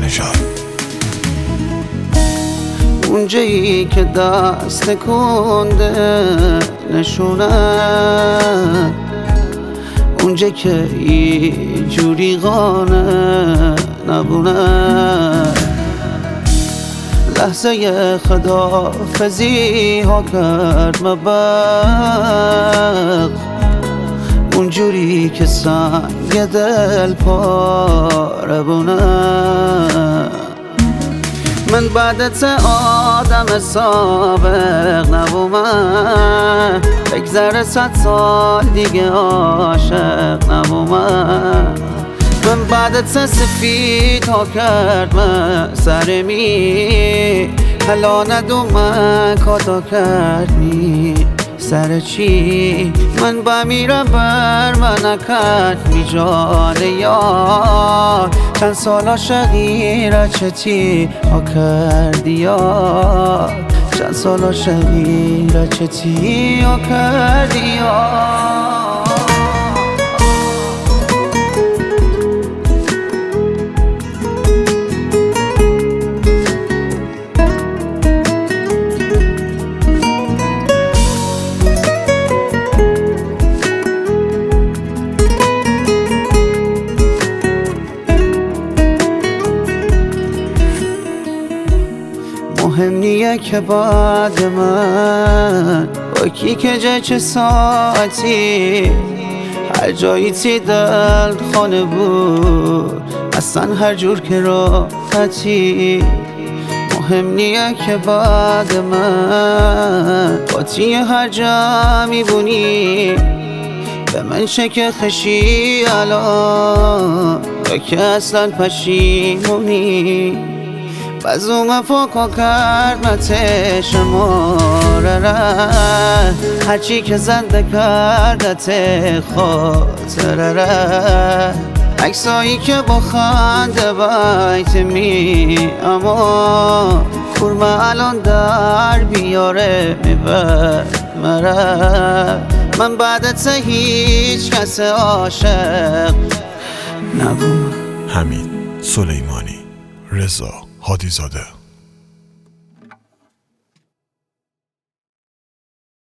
نژاد. اونجایی که دست کنده نشونه، اونجا که ای جوری قانه نبونه، لحظه خداحافظی ها کرد مبق، اونجوری که سنگ دل پاره بونه. من بعدت آدم سابق نبومم، بگذره 100 سال دیگه عاشق نبومم. من بعدت سفید ها کرد من سرمی، حالا ندومم کاتا کردنی سر چی. من بمیرم بر من نکرد می جانه یار، چند سال عاشقی را چتی ها کردی یار، چند سال عاشقی را چتی ها کردی یار. مهم نیه که بعد من با کی که جه چه ساعتی، هر جایی تی دل خانه بود اصلا هر جور که راحتی. مهم نیه که بعد من با تی هر جا میبونی، به من شک خشی الان یا که اصلا پشیمونی. بزوم فاکا کرد متش ماره، هرچی که زنده کردت خاطره، عکسایی که با خنده بیت می اما کورمه الان در بیاره میبره. من بعدت هیچ کس عاشق نبود. حمید سلیمانی، رضا هادیزاده.